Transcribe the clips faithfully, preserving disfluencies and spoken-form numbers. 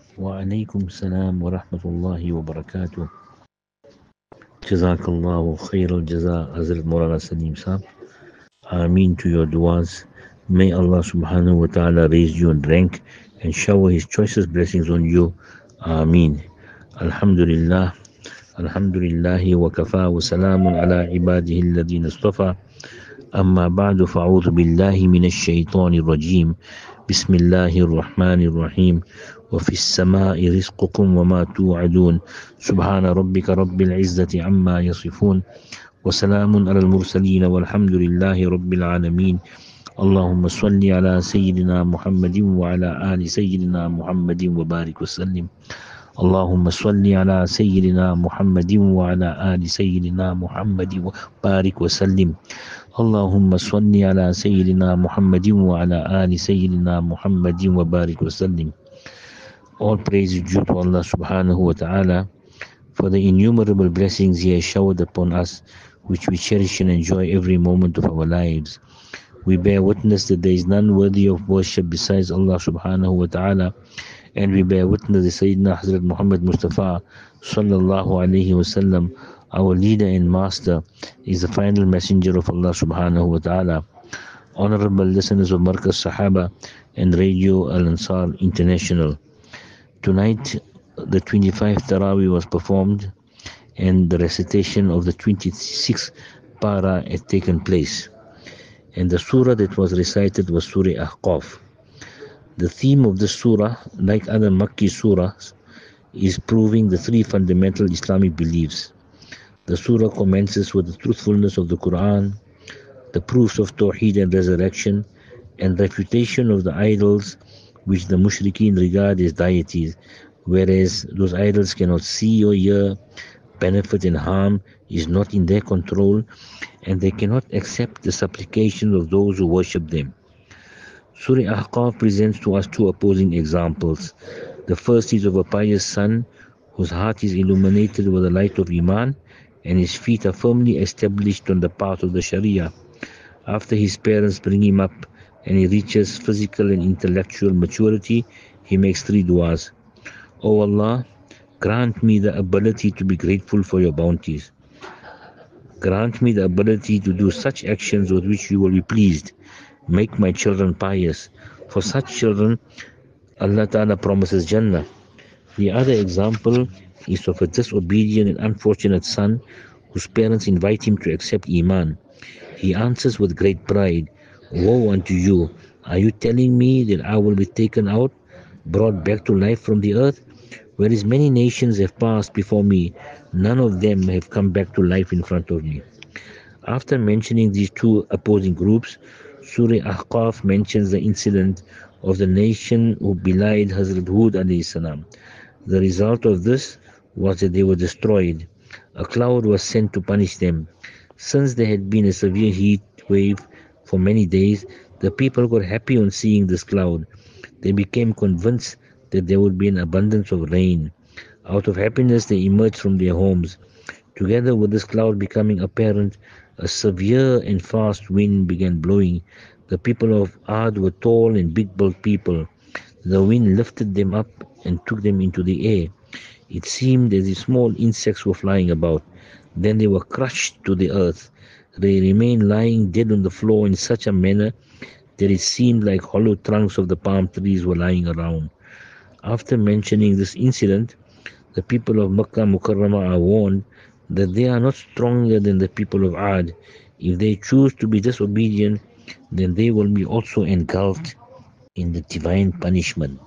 وعليكم السلام ورحمة الله وبركاته. Jazakallahu khair al-jaza, Hazrat Maulana Salim Saab. Ameen to your du'as. May Allah subhanahu wa ta'ala raise you in rank and shower his choicest blessings on you. Ameen. Alhamdulillah. Alhamdulillahi wa kafa wa salamun ala ibadihi alladhina istafa. أما بعد فأعوذ بالله من الشيطان الرجيم. بسم الله الرحمن الرحيم. وفي السماء رزقكم وما توعدون. سبحان ربك رب العزة عما يصفون وسلام على المرسلين والحمد لله رب العالمين. اللهم صل على سيدنا محمد وعلى آل سيدنا محمد وبارك وسلم. اللهم صل على سيدنا محمد وعلى آل سيدنا محمد وبارك وسلم. اللهم صل على سيدنا محمد وعلى آل سيدنا محمد وبارك وسلم. All praise is due to Allah subhanahu wa ta'ala for the innumerable blessings He has showered upon us, which we cherish and enjoy every moment of our lives. We bear witness that there is none worthy of worship besides Allah subhanahu wa ta'ala, and we bear witness that Sayyidina Hazrat Muhammad Mustafa sallallahu alayhi wa sallam, our leader and master, is the final messenger of Allah subhanahu wa ta'ala. Honorable listeners of Markaz Sahaba and Radio Al-Ansar International, tonight the twenty-fifth Taraweeh was performed and the recitation of the twenty-sixth para had taken place, and the surah that was recited was Surah Ahqaf. The theme of this surah, like other Makki surahs, is proving the three fundamental Islamic beliefs. The surah commences with the truthfulness of the Quran, the proofs of Tawheed and resurrection, and refutation of the idols which the mushrikeen regard as deities, whereas those idols cannot see or hear, benefit and harm is not in their control, and they cannot accept the supplications of those who worship them. Surah Ahqaf presents to us two opposing examples. The first is of a pious son whose heart is illuminated with the light of Iman and his feet are firmly established on the path of the Sharia. After his parents bring him up and he reaches physical and intellectual maturity, he makes three du'as. O Allah, grant me the ability to be grateful for your bounties. Grant me the ability to do such actions with which you will be pleased. Make my children pious. For such children, Allah Ta'ala promises Jannah. The other example is of a disobedient and unfortunate son whose parents invite him to accept Iman. He answers with great pride, Woe unto you! Are you telling me that I will be taken out, brought back to life from the earth? Whereas many nations have passed before me, none of them have come back to life in front of me. After mentioning these two opposing groups, Surah Ahqaf mentions the incident of the nation who belied Hazrat Hud alayhi salam. The result of this was that they were destroyed. A cloud was sent to punish them. Since there had been a severe heat wave for many days, the people got happy on seeing this cloud. They became convinced that there would be an abundance of rain. Out of happiness, they emerged from their homes. Together with this cloud becoming apparent, a severe and fast wind began blowing. The people of Ad were tall and big-built people. The wind lifted them up and took them into the air. It seemed as if small insects were flying about. Then they were crushed to the earth. They remained lying dead on the floor in such a manner that it seemed like hollow trunks of the palm trees were lying around. After mentioning this incident, the people of Makkah Mukarramah are warned that they are not stronger than the people of Ad. If they choose to be disobedient, then they will be also engulfed in the divine punishment.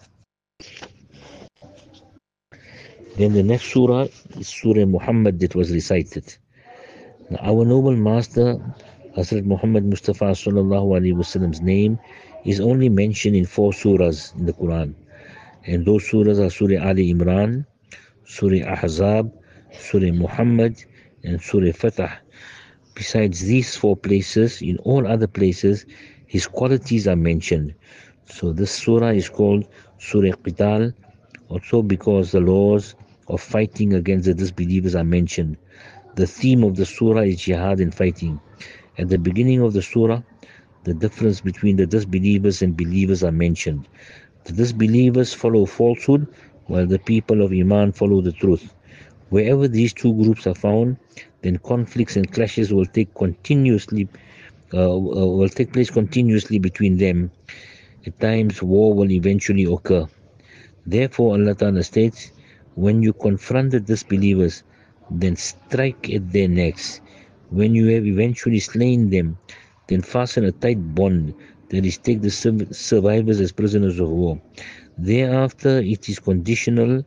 Then the next surah is Surah Muhammad that was recited. Now, our noble master, Hazrat Muhammad Mustafa sallallahu alaihi wasallam's name is only mentioned in four surahs in the Quran. And those surahs are Surah Ali Imran, Surah Ahzab, Surah Muhammad, and Surah Fatah. Besides these four places, in all other places, his qualities are mentioned. So this surah is called Surah Qital, also because the laws of fighting against the disbelievers are mentioned. The theme of the surah is jihad and fighting. At the beginning of the surah, the difference between the disbelievers and believers are mentioned. The disbelievers follow falsehood, while the people of Iman follow the truth. Wherever these two groups are found, then conflicts and clashes will take continuously uh, uh, will take place continuously between them. At times, war will eventually occur. Therefore, Allah Ta'ala states, when you confront the disbelievers, then strike at their necks. When you have eventually slain them, then fasten a tight bond, that is, take the survivors as prisoners of war. Thereafter, it is conditional,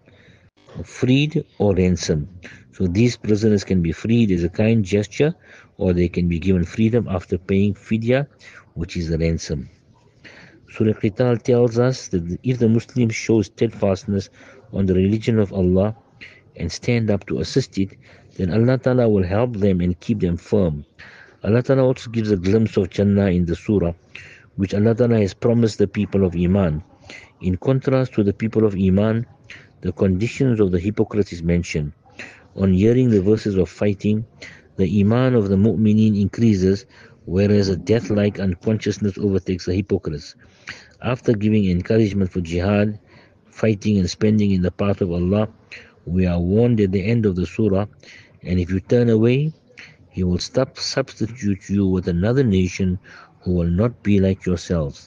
freed or ransom. So these prisoners can be freed as a kind gesture, or they can be given freedom after paying fidya, which is a ransom. Surah Qital tells us that if the Muslims show steadfastness on the religion of Allah and stand up to assist it, then Allah Ta'ala will help them and keep them firm. Allah Ta'ala also gives a glimpse of Jannah in the surah, which Allah Ta'ala has promised the people of Iman. In contrast to the people of Iman, the conditions of the hypocrites is mentioned. On hearing the verses of fighting, the Iman of the mu'mineen increases, whereas a death-like unconsciousness overtakes the hypocrites. After giving encouragement for jihad, fighting and spending in the path of Allah, we are warned at the end of the surah, and if you turn away, He will stop, substitute you with another nation who will not be like yourselves.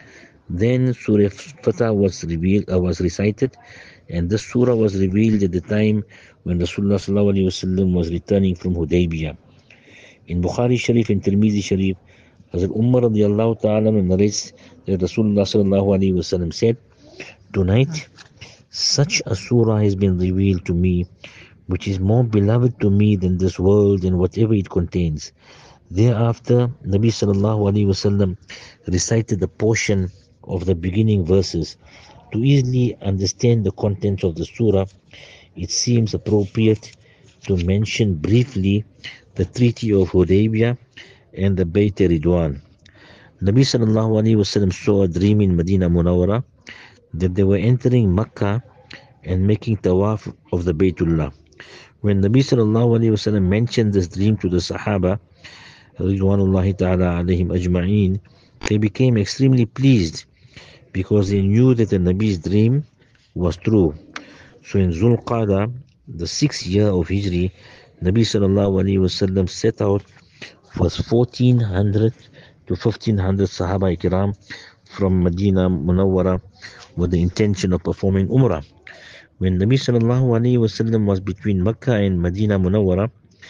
Then Surah Fatah was revealed, uh, was recited, and this surah was revealed at the time when Rasulullah sallallahu alaihi wasallam was returning from Hudaybiyah. In Bukhari Sharif and Tirmidhi Sharif, Hazrat Umar radiallahu ta'ala narrates that Rasulullah sallallahu alaihi wasallam said, "Tonight, such a surah has been revealed to me, which is more beloved to me than this world and whatever it contains." Thereafter, Nabi sallallahu alaihi wasallam recited a portion of the beginning verses. To easily understand the contents of the surah, it seems appropriate to mention briefly the Treaty of Hudaybiyah and the Bayt Ridwan. Nabi sallallahu alaihi wasallam saw a dream in Medina Munawwara that they were entering Makkah and making tawaf of the Baytullah. When Nabi sallallahu alaihi wasallam mentioned this dream to the Sahaba, Ridwanullahi ta'ala alayhim ajma'een, they became extremely pleased because they knew that the Nabi's dream was true. So in Zulqada, the sixth year of Hijri, Nabi sallallahu alaihi wasallam set out with fourteen hundred to fifteen hundred Sahaba Ikram from Medina Munawwara with the intention of performing Umrah. When Nabi sallallahu alaihi wasallam was between Mecca and Medina Munawwara,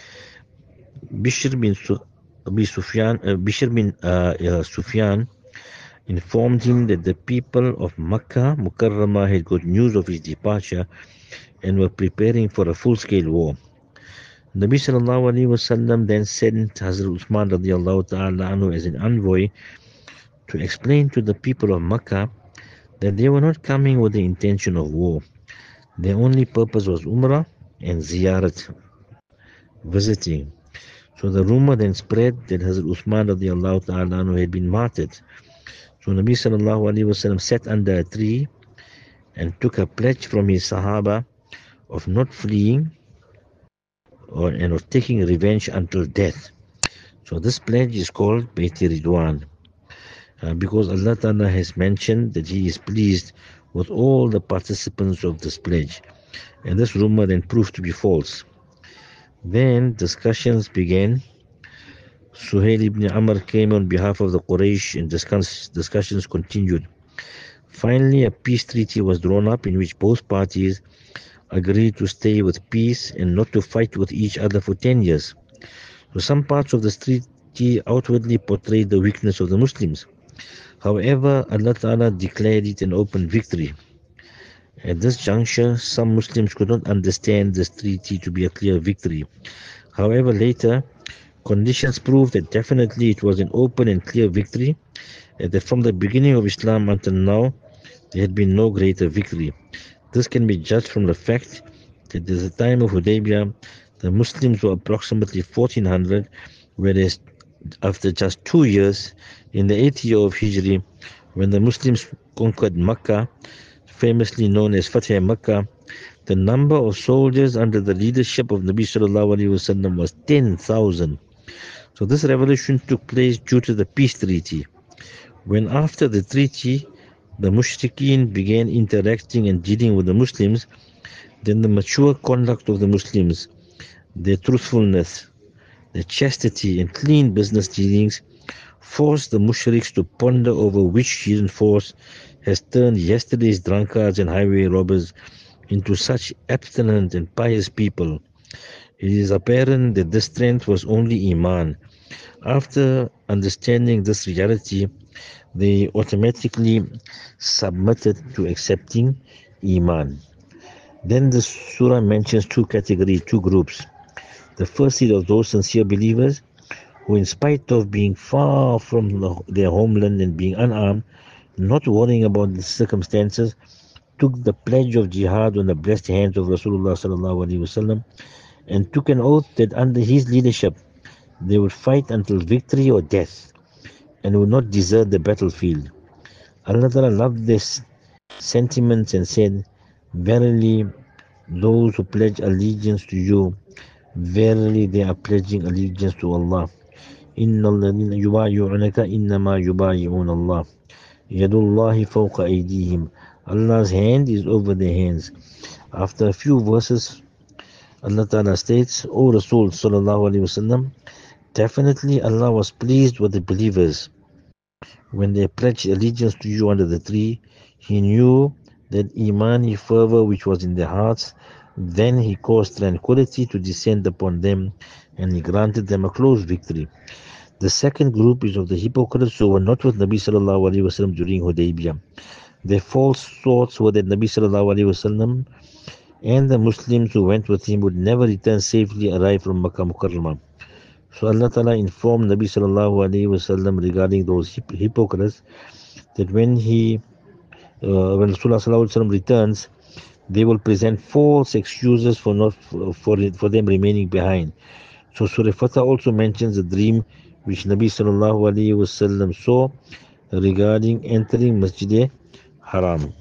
Bishr bin Su- Sufyan, uh, Bishr bin uh, uh, Sufyan informed him that the people of Makkah Mukarramah had got news of his departure and were preparing for a full-scale war. Nabi sallallahu alaihi wasallam then sent Hazrat Uthman radiallahu ta'ala anhu as an envoy to explain to the people of Makkah that they were not coming with the intention of war. Their only purpose was Umrah and Ziyarat, visiting. So the rumor then spread that Hazrat Uthman radiallahu ta'ala anhu had been martyred. So Nabi sallallahu alaihi wasallam sat under a tree and took a pledge from his Sahaba of not fleeing or and of taking revenge until death. So this pledge is called Bayt Ridwan, uh, because Allah Ta'ala has mentioned that He is pleased with all the participants of this pledge, and this rumor then proved to be false. Then discussions began. Suhail ibn Amr came on behalf of the Quraysh, and discuss, discussions continued. Finally, a peace treaty was drawn up in which both parties agreed to stay with peace and not to fight with each other for ten years. So some parts of the treaty outwardly portrayed the weakness of the Muslims. However, Allah Ta'ala declared it an open victory. At this juncture, some Muslims could not understand this treaty to be a clear victory. However, later, conditions proved that definitely it was an open and clear victory, and that from the beginning of Islam until now, there had been no greater victory. This can be judged from the fact that at the time of Hudaybiyah, the Muslims were approximately fourteen hundred, whereas after just two years, in the eighth year of Hijri, when the Muslims conquered Makkah, famously known as Fatih Makkah, the number of soldiers under the leadership of Nabi sallallahu alaihi wasallam was ten thousand. So this revolution took place due to the peace treaty. When after the treaty, the mushrikeen began interacting and dealing with the Muslims, then the mature conduct of the Muslims, their truthfulness, their chastity and clean business dealings forced the mushriks to ponder over which hidden force has turned yesterday's drunkards and highway robbers into such abstinent and pious people. It is apparent that this strength was only Iman. After understanding this reality, they automatically submitted to accepting Iman. Then the surah mentions two categories, two groups. The first is of those sincere believers who, in spite of being far from the, their homeland and being unarmed, not worrying about the circumstances, took the pledge of jihad on the blessed hands of Rasulullah sallallahu alaihi wasallam and took an oath that under his leadership they would fight until victory or death and would not desert the battlefield. Allah Ta'ala loved this sentiments and said, verily those who pledge allegiance to you, verily they are pledging allegiance to Allah. إن الذين يبايعونك إنما يبايعون الله يد الله فوق أيديهم. Allah's hand is over their hands. After a few verses, Allah Ta'ala states, O Rasul Sallallahu Alaihi Wasallam, definitely Allah was pleased with the believers. When they pledged allegiance to you under the tree, He knew that Imani fervor which was in their hearts. Then He caused tranquility to descend upon them and He granted them a close victory. The second group is of the hypocrites who were not with Nabi Sallallahu Alaihi Wasallam during Hudaybiyah. Their false thoughts were that Nabi Sallallahu Alaihi Wasallam and the Muslims who went with him would never return safely arrive from Makkah Mukarramah. So Allah Ta'ala informed Nabi Sallallahu Alaihi Wasallam regarding those hip- hypocrites that when he, uh, when Rasulullah Sallallahu Alaihi Wasallam returns, they will present false excuses for not for for them remaining behind. So Surah Fatah also mentions a dream which Nabi Sallallahu Alaihi Wasallam saw regarding entering Masjid Haram.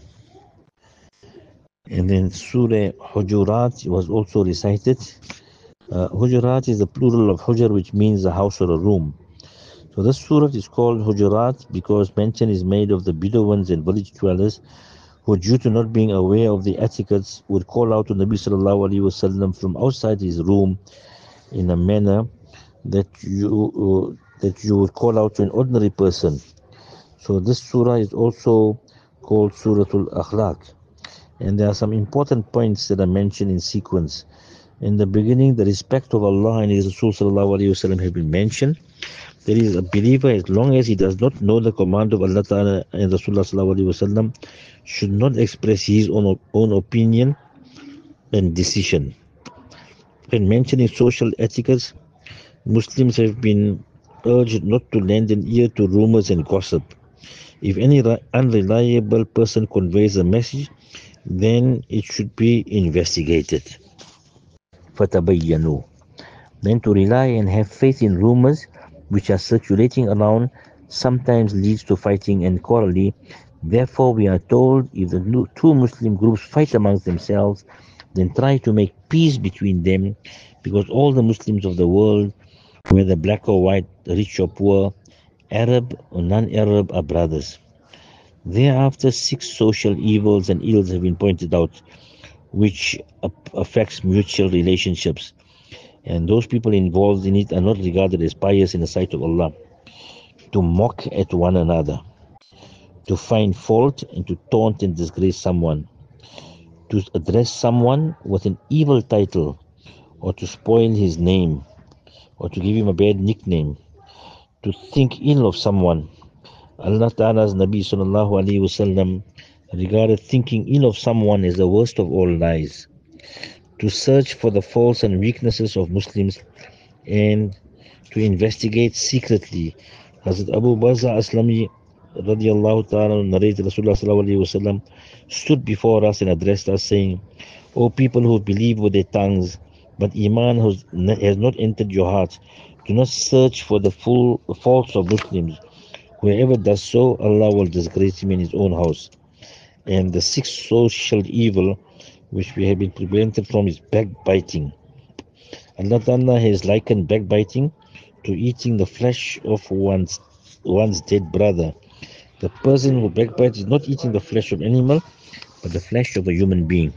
And then Surah Hujurat was also recited. Uh, Hujurat is the plural of Hujr, which means a house or a room. So this surah is called Hujurat because mention is made of the Bedouins and village dwellers who, due to not being aware of the etiquettes, would call out to Nabi Sallallahu Alaihi Wasallam from outside his room in a manner that you uh, that you would call out to an ordinary person. So this surah is also called Suratul Akhlaq. And there are some important points that are mentioned in sequence. In the beginning, the respect of Allah and His Rasul Sallallahu Alaihi Wasallam have been mentioned. There is a believer, as long as he does not know the command of Allah Ta'ala and Rasulullah Sallallahu Alaihi Wasallam, should not express his own, own opinion and decision. When mentioning social etiquettes, Muslims have been urged not to lend an ear to rumors and gossip. If any unreliable person conveys a message, then it should be investigated. فَتَبَيَّنُوا. Then to rely and have faith in rumors which are circulating around sometimes leads to fighting and quarreling. Therefore, we are told if the two Muslim groups fight amongst themselves, then try to make peace between them, because all the Muslims of the world, whether black or white, rich or poor, Arab or non-Arab, are brothers. Thereafter, six social evils and ills have been pointed out, which affects mutual relationships, and those people involved in it are not regarded as pious in the sight of Allah. To mock at one another, to find fault and to taunt and disgrace someone, to address someone with an evil title, or to spoil his name, or to give him a bad nickname, to think ill of someone. Allah Ta'ala's Nabi Sallallahu Alaihi Wasallam regarded thinking ill of someone as the worst of all lies. To search for the faults and weaknesses of Muslims and to investigate secretly. Hazrat Abu Baza Aslami radiallahu ta'ala narrated Rasulullah Sallallahu Alaihi Wasallam stood before us and addressed us saying, O people who believe with their tongues, but Iman has not entered your hearts, do not search for the full faults of Muslims. Whoever does so, Allah will disgrace him in his own house. And the sixth social evil which we have been prevented from is backbiting. Allah Ta'ala has likened backbiting to eating the flesh of one's, one's dead brother. The person who backbites is not eating the flesh of animal, but the flesh of a human being.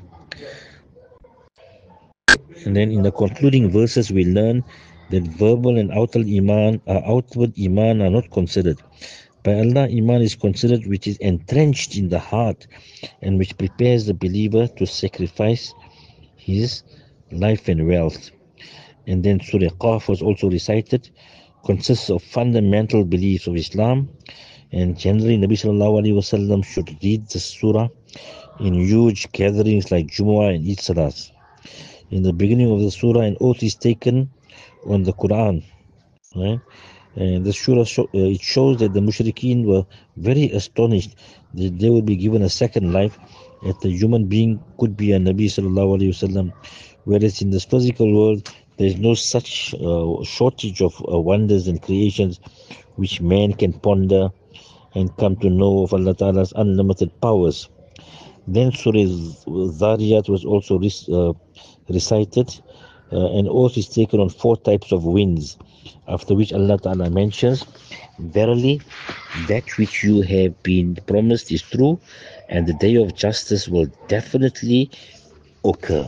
And then in the concluding verses, we learn that verbal and outward iman, uh, outward iman are not considered. By Allah, iman is considered which is entrenched in the heart and which prepares the believer to sacrifice his life and wealth. And then Surah Qaf was also recited, consists of fundamental beliefs of Islam. And generally, Nabi Sallallahu Alaihi Wasallam should read the surah in huge gatherings like Jumu'ah and Eid Salahs. In the beginning of the surah, an oath is taken on the Quran. Right? And the surah show, uh, it shows that the mushrikeen were very astonished that they would be given a second life, that the human being could be a Nabi Sallallahu Alaihi Wasallam, whereas in this physical world there is no such uh, shortage of uh, wonders and creations which man can ponder and come to know of Allah Ta'ala's unlimited powers. Then Surah Zariyat was also uh, recited. Uh, an oath is taken on four types of winds, after which Allah Ta'ala mentions, verily, that which you have been promised is true, and the day of justice will definitely occur.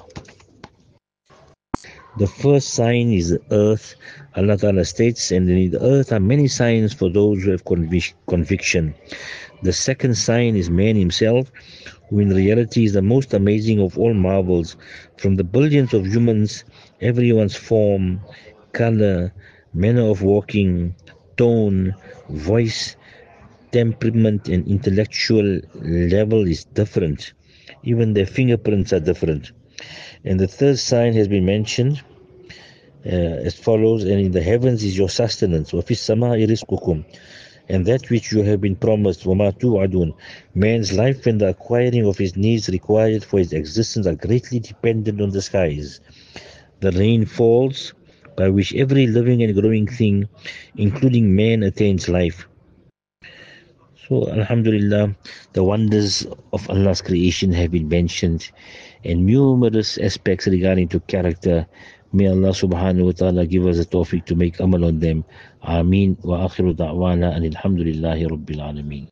The first sign is the earth. Allah Ta'ala states, and in the earth are many signs for those who have convic- conviction. The second sign is man himself, who in reality is the most amazing of all marvels. From the billions of humans, everyone's form, color, manner of walking, tone, voice, temperament, and intellectual level is different. Even their fingerprints are different. And the third sign has been mentioned uh, as follows, and in the heavens is your sustenance, وَفِي السَّمَاءِ رِزْقُكُمْ, and that which you have been promised, وَمَا تُوعَدُونَ. Man's life and the acquiring of his needs required for his existence are greatly dependent on the skies. The rain falls, by which every living and growing thing, including man, attains life. So, Alhamdulillah, the wonders of Allah's creation have been mentioned, and numerous aspects regarding to character. May Allah subhanahu wa ta'ala give us the tawfiq to make amal on them. Ameen. Wa akhiru da'wana and alhamdulillahi rabbil alameen.